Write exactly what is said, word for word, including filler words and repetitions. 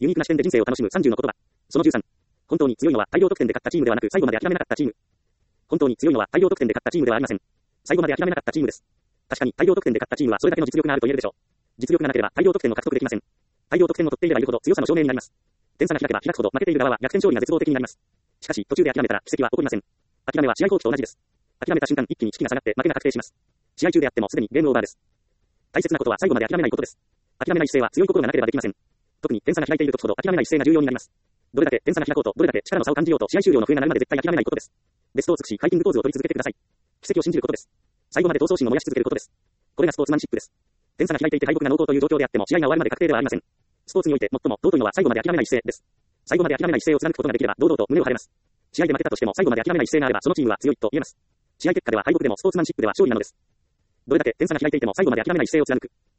ユニークな視点で人生を楽しむさんじゅうの言葉。そのじゅうさん。本当に強いのは大量得点で勝ったチームではなく最後まで諦めなかったチーム。本当に強いのは大量得点で勝ったチームではありません。最後まで諦めなかったチームです。確かに大量得点で勝ったチームはそれだけの実力があると言えるでしょう。実力がなければ大量得点を獲得できません。大量得点を取っていればいるほど強さの証明になります。点差が開けば開くほど負けている側は逆転勝利が絶望的になります。しかし途中で諦めたら奇跡は起こりません。諦めは試合放棄と同じです。諦めた瞬間一気に士気が下がって負けが確定します。試合中であってもすでにゲームオーバーです。大切なことは最後まで諦めないことです。諦めない姿勢は強い心がなければできません。特に点差が開いている時ほど諦めない姿勢が重要になります。どれだけ点差が開こうとどれだけ力の差を感じようと試合終了の笛が鳴るまで絶対諦めないことです。ベストを尽くしファイティングポーズを取り続けてください。奇跡を信じることです。最後まで闘争心を燃やし続けることです。これがスポーツマンシップです。点差が開いていて敗北が濃厚という状況であっても試合が終わるまで確定ではありません。スポーツにおいて最も尊いのは最後まで諦めない姿勢です。最後まで諦めない姿勢を貫くことができれば堂々と胸を張れます。試合で負けたとしても最後まで諦めない姿勢があればそのチームは強いと言えます。試合結果では敗北でもスポーツマンシップでは勝利なのです。どれだけ点差が開いていても最後まで諦めない姿勢を貫く。